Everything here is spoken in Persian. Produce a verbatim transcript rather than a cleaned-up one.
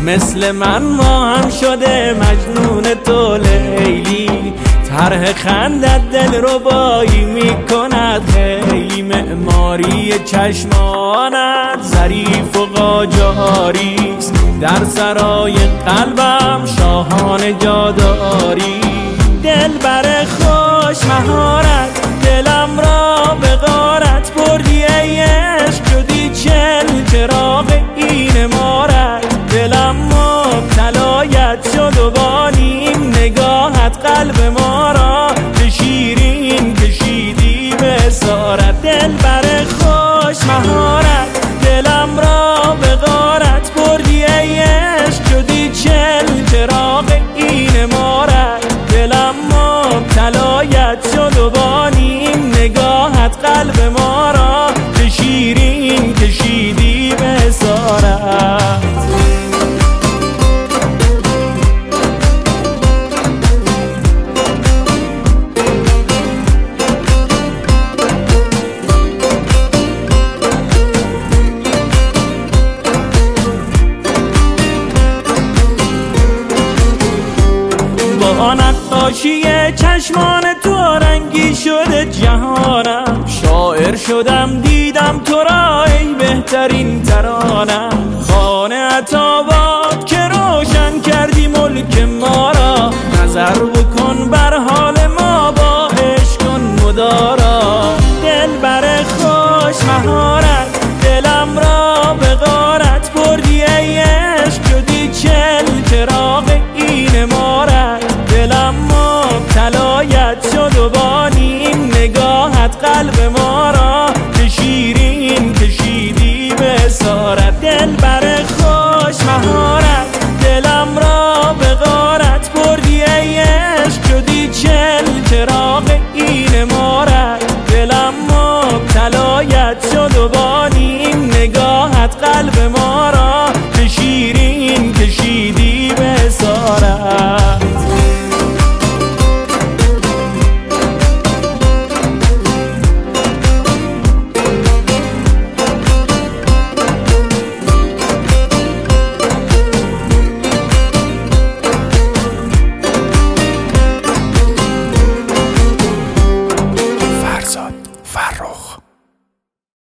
مثل من ما هم شده مجنون تو لیلی، طرح خندت دل ربایی میکند خیلی، معماری چشمانت ظریف و قاجاریست، در سرای قلبم شاهانه جاداری. دل بر خوش مهارت دلم را به غارت بردی ای عشق، شدی چل چراغ این امارت، دلم مبتلایت شد و با نیم نگاهت قلب ما را به شیرین کشیدی به اسارت. دل بر خوش مهارت دلم را به غارت بردی ای عشق، شدی چل چراغ این امارت، دلم مبتلایت شد و با نیم نگاهت قلب ما را به شیرین کشیدی به اسارت. با نقاشی چشمان تو رنگی شده جهانم، شاعر شدم دیدم تو را ای بهترین ترانم. خانه عطاباد که روشن کردی ملک ما را، نظر بکن بر حال ما با عشق کن مدارا. دل بر خوش مهارت دلم را به غارت بردی ای عشق، شدی چل چراغ این امارت، دلم مبتلایت شد و با نیم نگاهت قلب ما